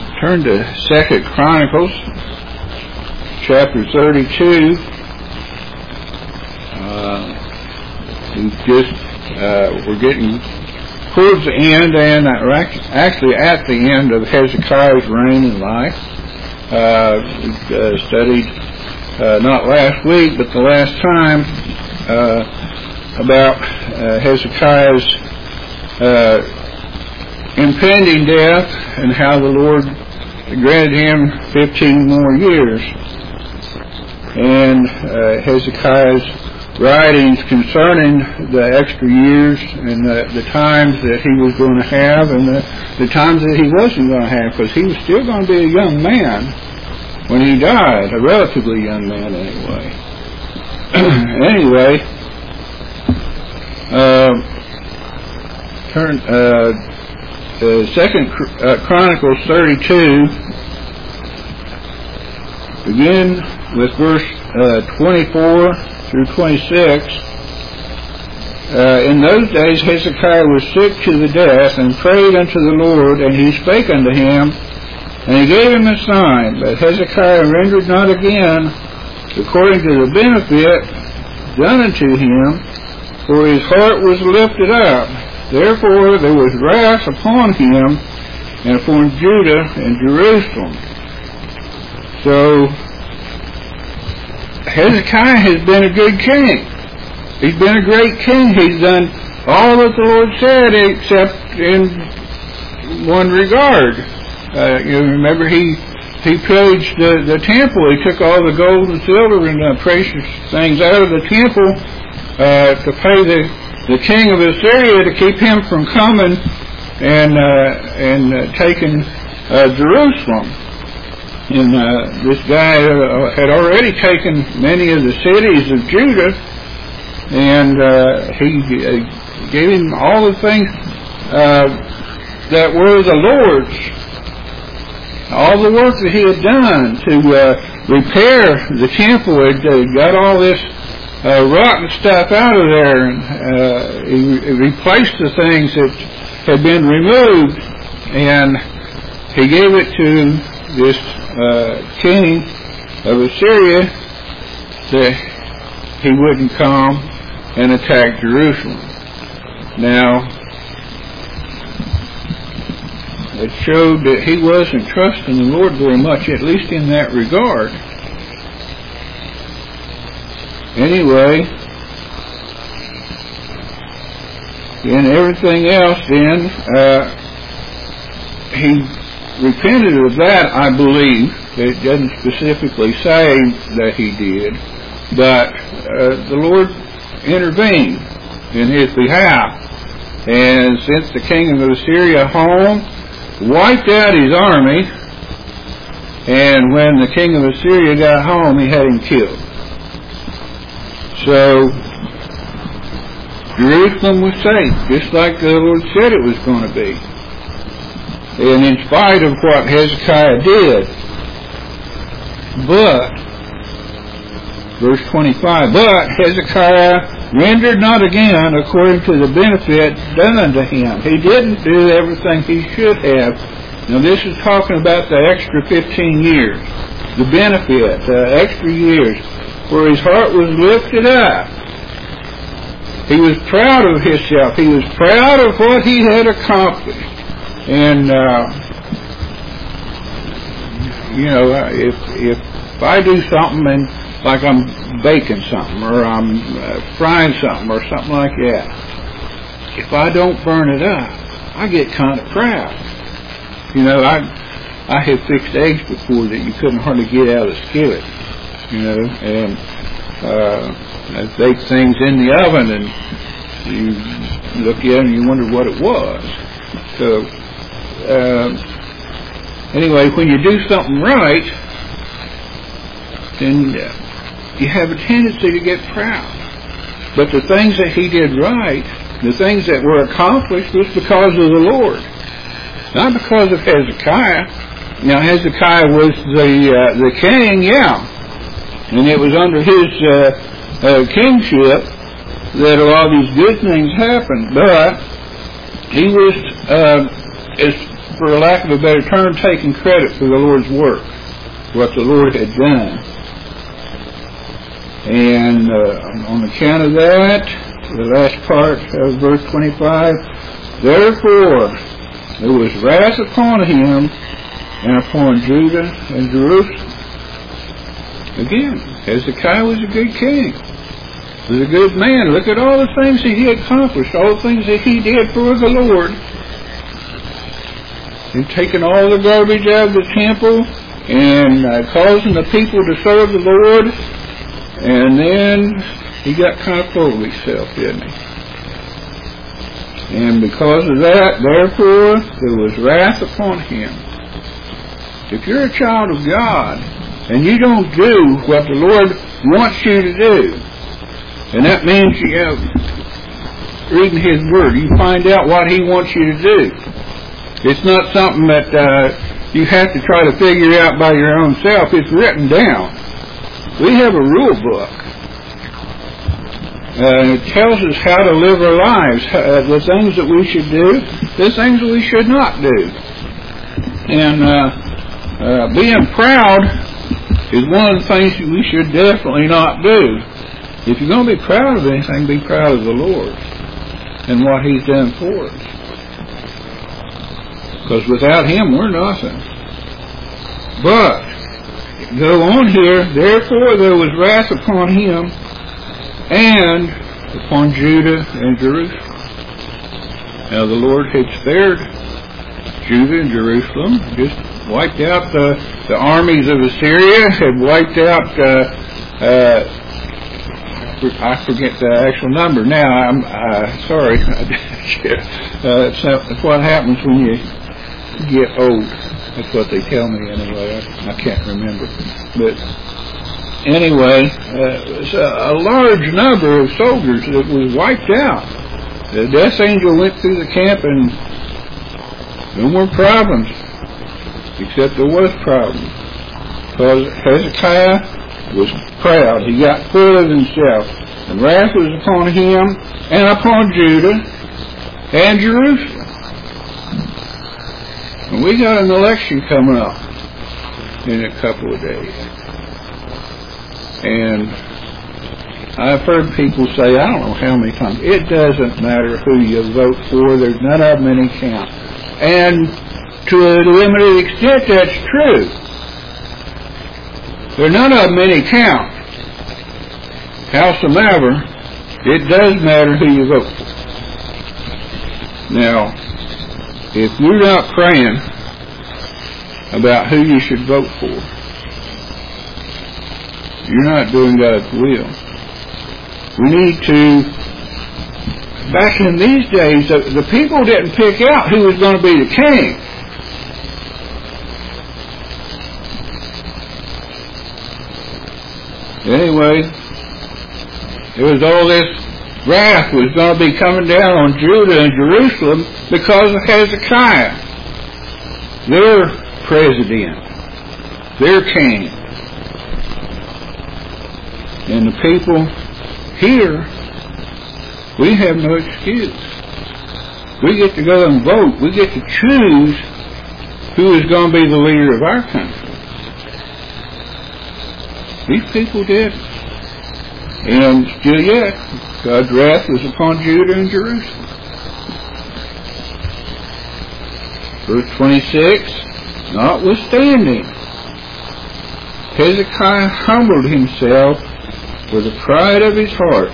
Turn to 2 Chronicles, chapter 32. We're getting towards the end, and actually at the end of Hezekiah's reign and life. We studied not last week, but the last time about Hezekiah's impending death and how the Lord granted him 15 more years. And Hezekiah's writings concerning the extra years and the times that he was going to have and the times that he wasn't going to have, because he was still going to be a young man when he died, a relatively young man anyway. Turn 2 Chronicles 32, begin with verse 24 through 26. In those days Hezekiah was sick to the death, and prayed unto the Lord, and he spake unto him, and he gave him a sign. But Hezekiah rendered not again according to the benefit done unto him, for his heart was lifted up. Therefore there was wrath upon him, and upon Judah and Jerusalem. So Hezekiah has been a good king. He's been a great king. He's done all that the Lord said, except in one regard. You remember he pillaged the temple. He took all the gold and silver and precious things out of the temple to pay the king of Assyria to keep him from coming and taking Jerusalem. And this guy had already taken many of the cities of Judah, and he gave him all the things that were the Lord's. All the work that he had done to repair the temple, had got all this rotten stuff out of there, and he replaced the things that had been removed, and he gave it to this king of Assyria that he wouldn't come and attack Jerusalem. Now, it showed that he wasn't trusting the Lord very much, at least in that regard. Anyway, in everything else then, he repented of that, I believe. It doesn't specifically say that he did, but the Lord intervened in his behalf and sent the king of Assyria home, wiped out his army, and when the king of Assyria got home, he had him killed. So Jerusalem was safe, just like the Lord said it was going to be. And in spite of what Hezekiah did. But, verse 25, but Hezekiah rendered not again according to the benefit done unto him. He didn't do everything he should have. Now this is talking about the extra 15 years. The benefit, the extra years, where his heart was lifted up. He was proud of himself. He was proud of what he had accomplished. And, if I do something and like I'm baking something or I'm frying something or something like that, if I don't burn it up, I get kind of proud. I have fixed eggs before that you couldn't hardly get out of the skillet, and I bake things in the oven and you look at it and you wonder what it was. So, anyway, when you do something right, then you have a tendency to get proud. But the things that he did right, the things that were accomplished, was because of the Lord, not because of Hezekiah. Now, Hezekiah was the king, and it was under his kingship that a lot of these good things happened. But he was as for a lack of a better term, taking credit for the Lord's work, what the Lord had done. And on account of that, the last part of verse 25, therefore there was wrath upon him and upon Judah and Jerusalem. Again, Hezekiah was a good king. He was a good man. Look at all the things that he accomplished, all the things that he did for the Lord. He'd taken all the garbage out of the temple and causing the people to serve the Lord. And then he got kind of full of himself, didn't he? And because of that, therefore, there was wrath upon him. If you're a child of God, and you don't do what the Lord wants you to do, and that means reading His Word, you find out what He wants you to do. It's not something that you have to try to figure out by your own self. It's written down. We have a rule book. It tells us how to live our lives, the things that we should do, the things that we should not do. And being proud is one of the things that we should definitely not do. If you're going to be proud of anything, be proud of the Lord and what He's done for us. Because without Him, we're nothing. But, go on here, therefore there was wrath upon him and upon Judah and Jerusalem. Now the Lord had spared Judah and Jerusalem, just wiped out the armies of Assyria, had wiped out, I forget the actual number now, I'm sorry. That's what happens when you get old. That's what they tell me anyway. I can't remember. But anyway, it's a large number of soldiers that was wiped out. The death angel went through the camp and no more problems. Except there was problems. Because Hezekiah was proud. He got full of himself. And wrath was upon him and upon Judah and Jerusalem. And we got an election coming up in a couple of days. And I've heard people say, I don't know how many times, it doesn't matter who you vote for, there's none of them any count. And to a limited extent, that's true. There's none of them any count. Howsoever, it does matter who you vote for. Now, if you're not praying about who you should vote for, you're not doing God's will. We need to, back in these days, the people didn't pick out who was going to be the king. Anyway, there was all this wrath was going to be coming down on Judah and Jerusalem because of Hezekiah, their president, their king. And the people here, we have no excuse. We get to go and vote. We get to choose who is going to be the leader of our country. These people did. And still yet, God's wrath was upon Judah and Jerusalem. Verse 26, notwithstanding, Hezekiah humbled himself with the pride of his heart.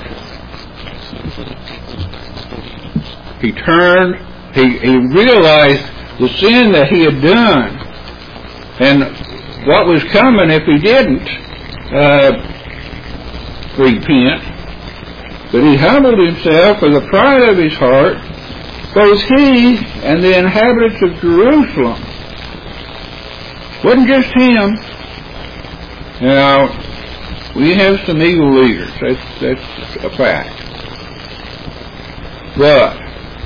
He turned, he realized the sin that he had done and what was coming if he didn't repent. But he humbled himself with the pride of his heart, both he and the inhabitants of Jerusalem. Wasn't just him. Now, we have some evil leaders. That's a fact. But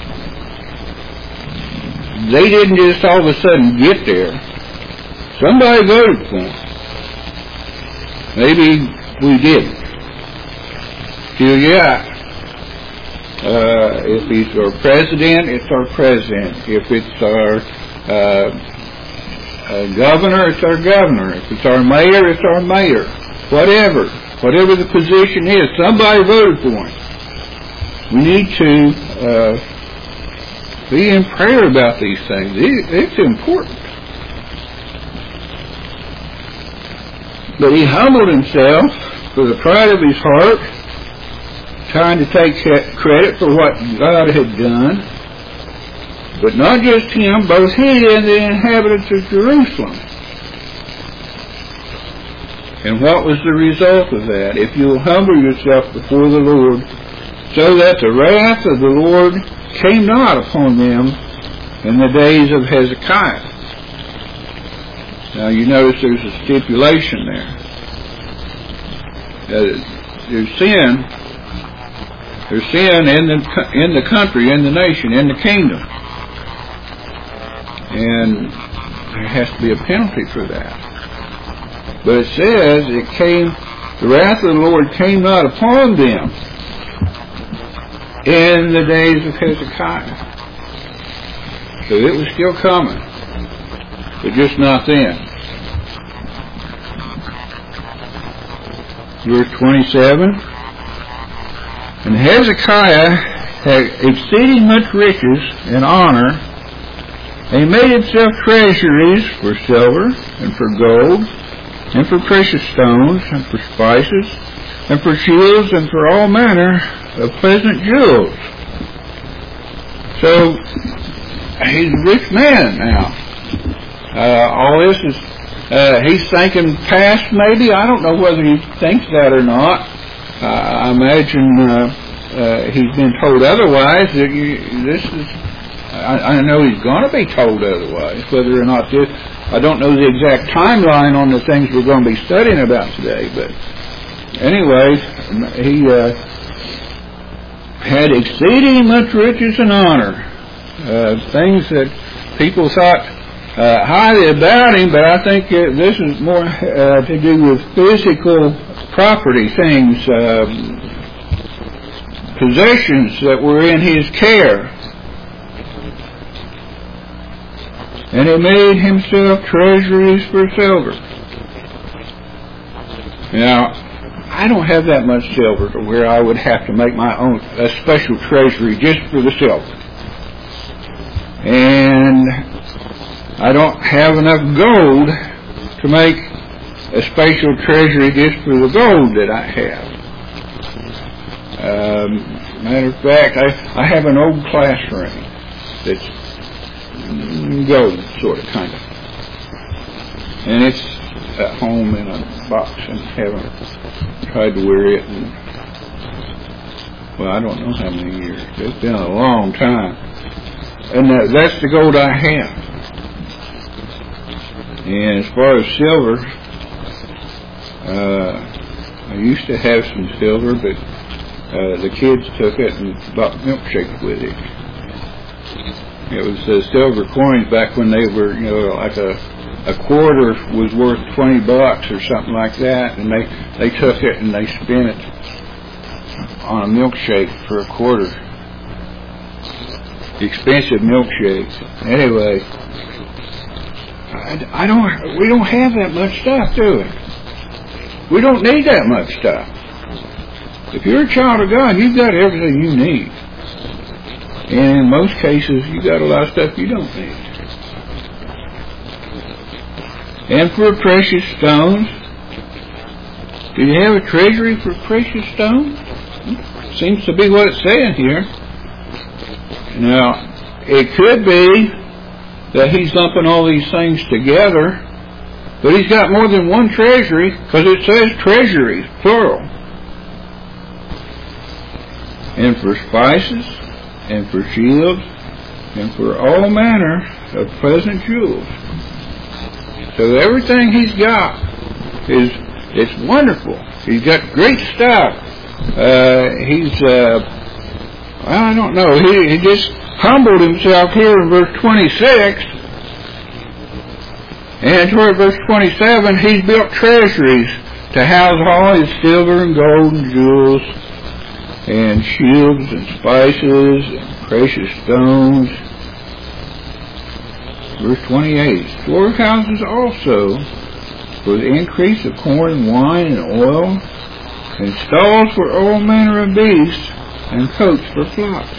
they didn't just all of a sudden get there. Somebody voted for them. Maybe we didn't. Still yet, if he's our president, it's our president. If it's our governor, it's our governor. If it's our mayor, it's our mayor. Whatever the position is, somebody voted for him. We need to be in prayer about these things. It's important. But he humbled himself for the pride of his heart, trying to take credit for what God had done. But not just him, both he and the inhabitants of Jerusalem. And what was the result of that? If you will humble yourself before the Lord, so that the wrath of the Lord came not upon them in the days of Hezekiah. Now you notice there's a stipulation there. There's sin in the country, in the nation, in the kingdom. And there has to be a penalty for that. But it says the wrath of the Lord came not upon them in the days of Hezekiah. So it was still coming, but just not then. Verse 27, and Hezekiah had exceeding much riches and honor, and he made himself treasuries for silver and for gold and for precious stones and for spices and for shields and for all manner of pleasant jewels. So he's a rich man now. All this is he's thinking past, maybe. I don't know whether he thinks that or not. I imagine he's been told otherwise. I know he's going to be told otherwise. Whether or not this, I don't know the exact timeline on the things we're going to be studying about today. But anyway, he had exceeding much riches and honor, things that people thought highly about him, but I think this is more to do with physical property things, possessions that were in his care. And he made himself treasuries for silver. Now, I don't have that much silver to where I would have to make my own a special treasury just for the silver. And I don't have enough gold to make a special treasury just for the gold that I have. Matter of fact, I have an old class ring that's gold, sort of, kind of. And it's at home in a box, and haven't tried to wear it in, well, I don't know how many years. It's been a long time. And that's the gold I have. And as far as silver, I used to have some silver, but the kids took it and bought milkshake with it. It was silver coins back when they were, like a quarter was worth $20 or something like that, and they took it and they spent it on a milkshake for a quarter. Expensive milkshakes. Anyway, we don't have that much stuff, do we? We don't need that much stuff. If you're a child of God, you've got everything you need. And in most cases, you got a lot of stuff you don't need. And for precious stones, do you have a treasury for precious stones? Seems to be what it's saying here. Now, it could be that he's lumping all these things together, but he's got more than one treasury, because it says treasuries, plural. And for spices, and for shields, and for all manner of pleasant jewels. So everything he's got it's wonderful. He's got great stuff. I don't know, he just humbled himself here in verse 26, and toward verse 27, he's built treasuries to house all his silver and gold and jewels, and shields and spices and precious stones. Verse 28, storehouses also for the increase of corn, wine, and oil, and stalls for all manner of beasts, and coats for flocks.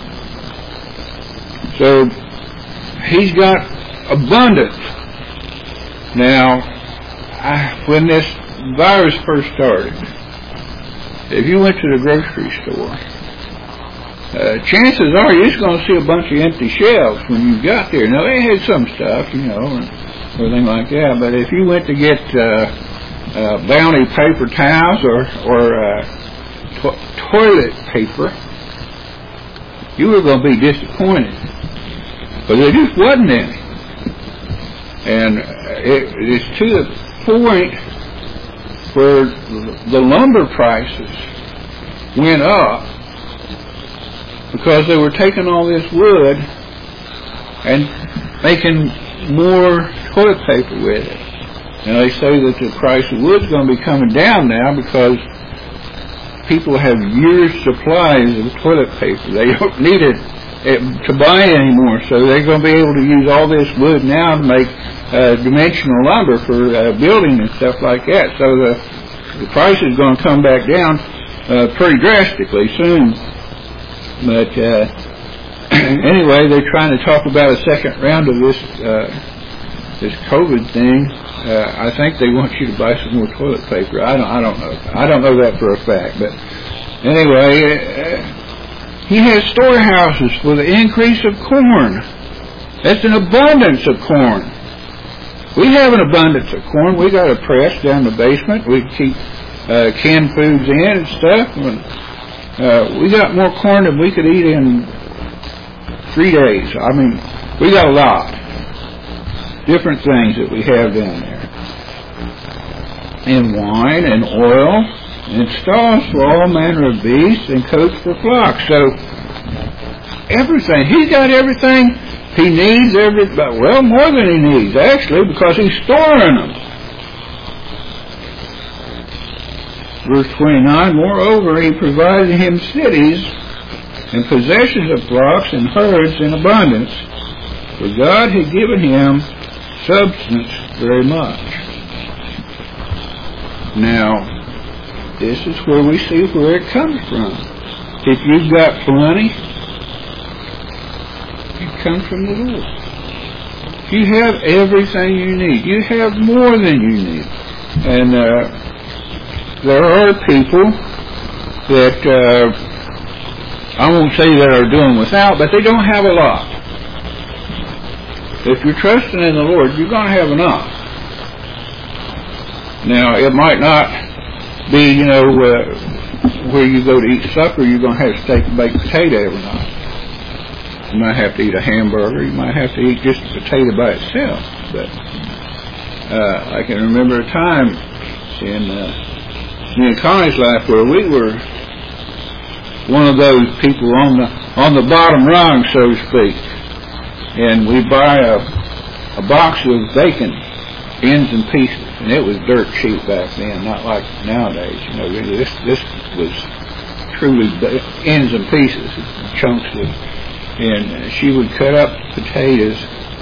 So, he's got abundance. Now, when this virus first started, if you went to the grocery store, chances are you're just going to see a bunch of empty shelves when you got there. Now, they had some stuff, and everything like that, but if you went to get Bounty paper towels or toilet paper, you were going to be disappointed, because there just wasn't any. And it's to the point where the lumber prices went up because they were taking all this wood and making more toilet paper with it. And they say that the price of wood's going to be coming down now because people have years' supplies of toilet paper. They don't need it to buy anymore, so they're going to be able to use all this wood now to make dimensional lumber for building and stuff like that. So the price is going to come back down pretty drastically soon. But anyway, they're trying to talk about a second round of this COVID thing. I think they want you to buy some more toilet paper. I don't know. I don't know that for a fact. But anyway, he has storehouses for the increase of corn. That's an abundance of corn. We have an abundance of corn. We got a press down the basement. We keep canned foods in and stuff. We got more corn than we could eat in 3 days. I mean, we got a lot. Different things that we have down there. And wine and oil and stalls for all manner of beasts and coats for flocks. So, everything. He's got everything he needs, well, more than he needs, actually, because he's storing them. Verse 29, moreover, he provided him cities and possessions of flocks and herds in abundance, for God had given him substance very much. Now, this is where we see where it comes from. If you've got plenty, it comes from the Lord. You have everything you need. You have more than you need. And there are people that, I won't say that are doing without, but they don't have a lot. If you're trusting in the Lord, you're going to have enough. Now, it might not be, where you go to eat supper, you're going to have steak and baked potato every night. You might have to eat a hamburger. You might have to eat just a potato by itself. But I can remember a time in me and Connie's life where we were one of those people on the bottom rung, so to speak. And we buy a box of bacon, ends and pieces, and it was dirt cheap back then, not like nowadays. This was truly ends and pieces, chunks of. And she would cut up potatoes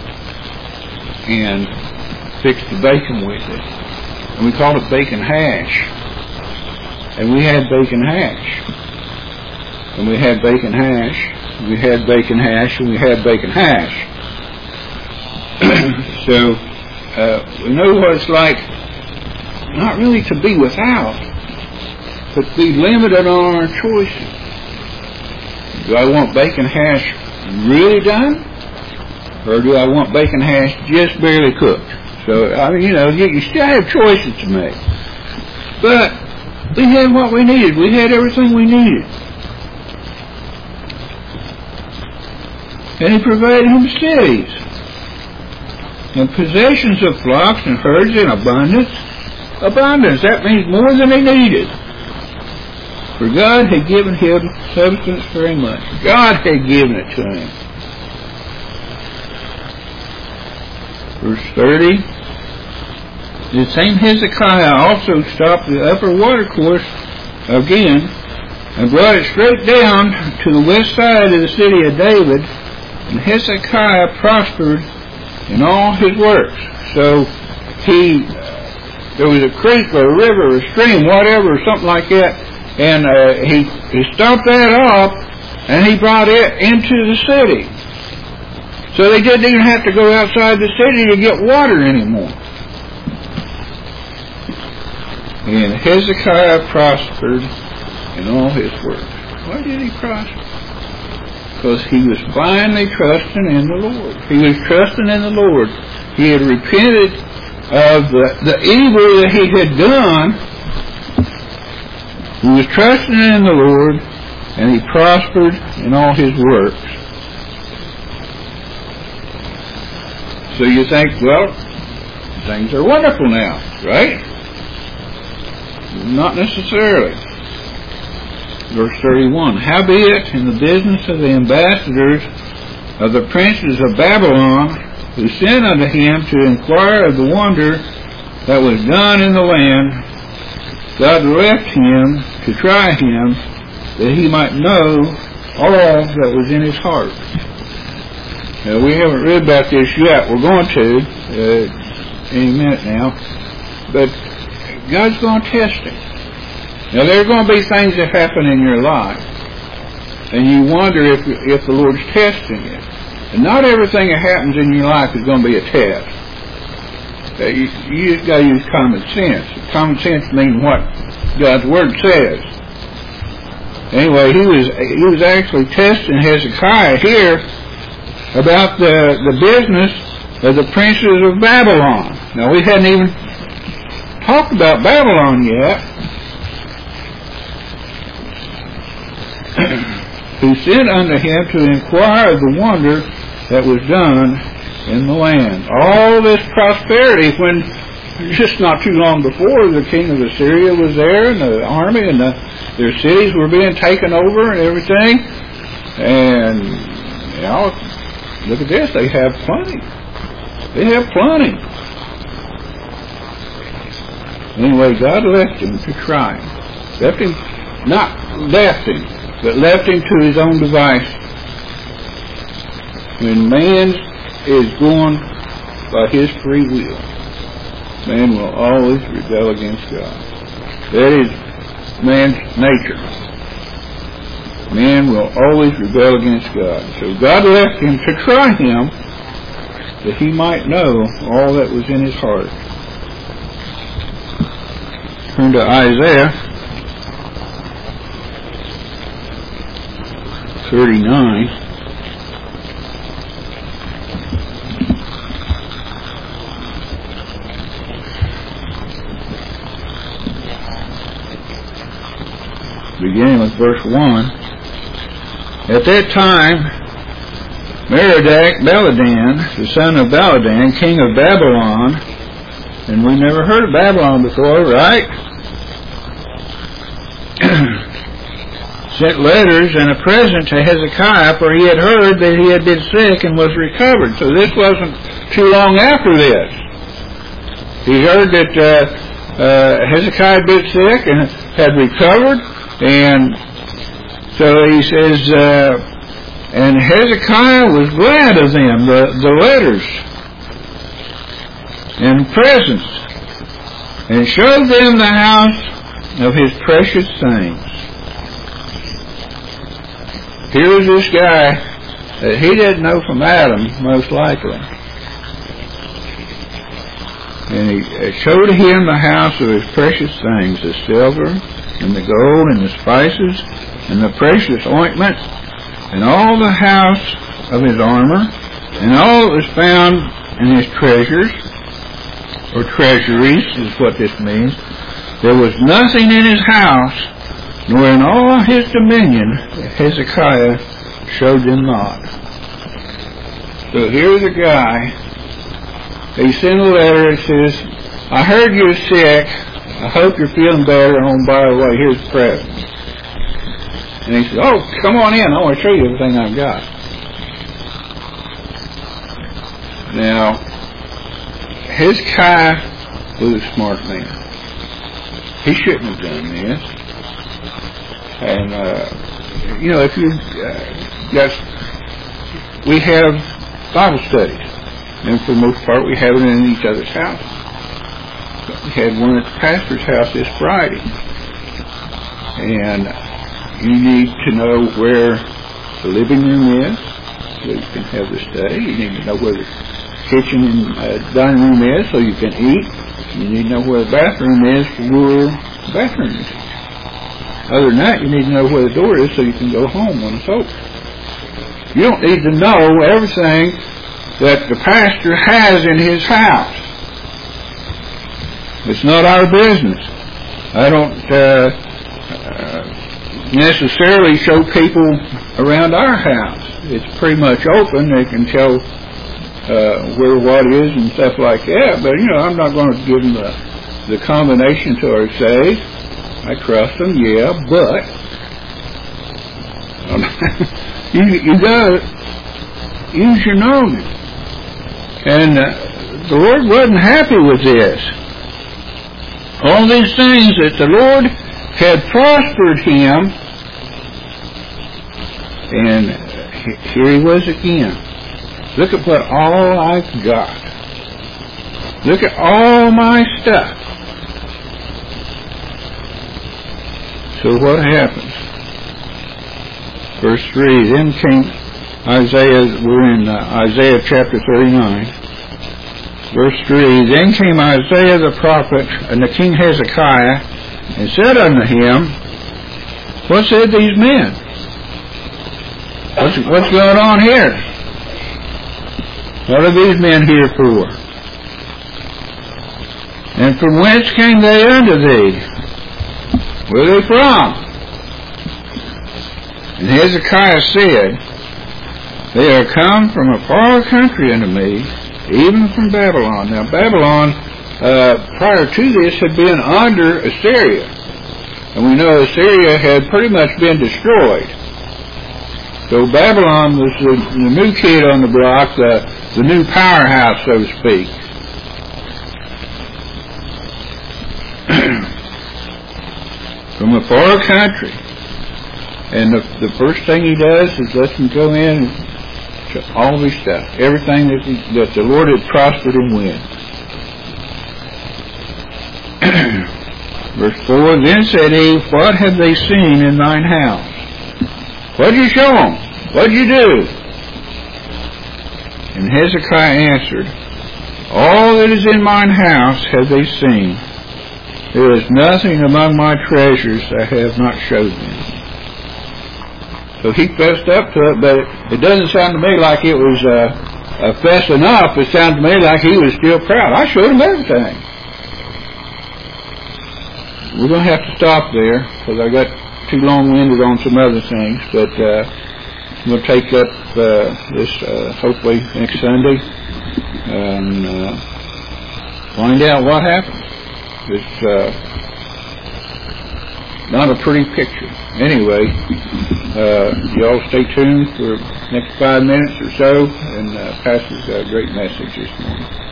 and fix the bacon with it. And we called it bacon hash. And we had bacon hash. And we had bacon hash. We had bacon hash. And we had bacon hash. So, we know what it's like not really to be without, but to be limited on our choices. Do I want bacon hash really done? Or do I want bacon hash just barely cooked? So, you still have choices to make. But we had what we needed. We had everything we needed. And he provided him cities and possessions of flocks and herds in abundance. Abundance, that means more than he needed. For God had given him substance very much. God had given it to him. Verse 30. The same Hezekiah also stopped the upper watercourse again and brought it straight down to the west side of the city of David. And Hezekiah prospered in all his works. So there was a creek or a river or a stream, whatever, or something like that, and he stopped that up, and he brought it into the city. So they didn't even have to go outside the city to get water anymore. And Hezekiah prospered in all his works. Why did he prosper? Because he was finally trusting in the Lord. He was trusting in the Lord. He had repented of the evil that he had done. He was trusting in the Lord, and he prospered in all his works. So you think, well, things are wonderful now, right? Not necessarily. Verse 31, howbeit in the business of the ambassadors of the princes of Babylon, who sent unto him to inquire of the wonder that was done in the land, God left him to try him, that he might know all that was in his heart. Now, we haven't read about this yet. We're going to any minute now. But God's going to test him. Now, there are going to be things that happen in your life, and you wonder if the Lord's testing you. And not everything that happens in your life is going to be a test. You just got to use common sense. Common sense means what God's Word says. Anyway, he was actually testing Hezekiah here about the business of the princes of Babylon. Now, we hadn't even talked about Babylon yet. Who sent unto him to inquire of the wonder that was done in the land. All this prosperity, when just not too long before, the king of Assyria was there, and the army, and their cities were being taken over and everything. And, you know, look at this, they have plenty. They have plenty. Anyway, God left him to try him. But left him to his own device. When man is going by his free will, man will always rebel against God. That is man's nature. Man will always rebel against God. So God left him to try him, that he might know all that was in his heart. Turn to Isaiah 39. Beginning with verse 1. At that time, Merodach-Baladan, the son of Baladan, king of Babylon, and we never heard of Babylon before, right? Sent letters and a present to Hezekiah, for he had heard that he had been sick and was recovered. So this wasn't too long after this. He heard that Hezekiah had been sick and had recovered, and so he says, and Hezekiah was glad of them, the letters and presents, and showed them the house of his precious things. Here was this guy that he didn't know from Adam, most likely. And he showed him the house of his precious things, the silver and the gold and the spices and the precious ointment and all the house of his armor and all that was found in his treasures, or treasuries is what this means. There was nothing in his house, nor in all his dominion, that Hezekiah showed them not. So here's a guy, he sent a letter that says, I heard you're sick, I hope you're feeling better, and by the way, here's the present. And he said, oh, come on in, I want to show you everything I've got. Now, Hezekiah was a smart man. He shouldn't have done this. And, if you we have Bible studies. And for the most part, we have it in each other's houses. But we had one at the pastor's house this Friday. And you need to know where the living room is, so you can have the study. You need to know where the kitchen and dining room is, so you can eat. You need to know where the bathroom is, where the bathroom is. Other than that, you need to know where the door is, so you can go home when it's open. You don't need to know everything that the pastor has in his house. It's not our business. I don't necessarily show people around our house. It's pretty much open. They can tell where what is and stuff like that. But, I'm not going to give them the combination to our safe. I trust them, yeah, but you got to use your knowledge. And the Lord wasn't happy with this. All these things that the Lord had prospered him, and here he was again. Look at what all I've got. Look at all my stuff. So what happens? Verse 3, then came Isaiah, we're in Isaiah chapter 39. Verse 3, then came Isaiah the prophet unto King Hezekiah, and said unto him, what said these men? What's going on here? What are these men here for? And from whence came they unto thee? Where are they from? And Hezekiah said, they are come from a far country unto me, even from Babylon. Now Babylon, prior to this, had been under Assyria. And we know Assyria had pretty much been destroyed. So Babylon was the new kid on the block, the new powerhouse, so to speak. From a far country. And the first thing he does is let them go in and all of his stuff. Everything that the Lord had prospered him with. Verse 4, then said he, what have they seen in thine house? What did you show them? What did you do? And Hezekiah answered, all that is in mine house have they seen. There is nothing among my treasures I have not showed them. So he fessed up to it, but it doesn't sound to me like it was fessing up. It sounds to me like he was still proud. I showed him everything. We're going to have to stop there because I got too long-winded on some other things, but we'll take up this hopefully next Sunday and find out what happened. It's not a pretty picture. Anyway, y'all stay tuned for the next 5 minutes or so, and Pastor's got a great message this morning.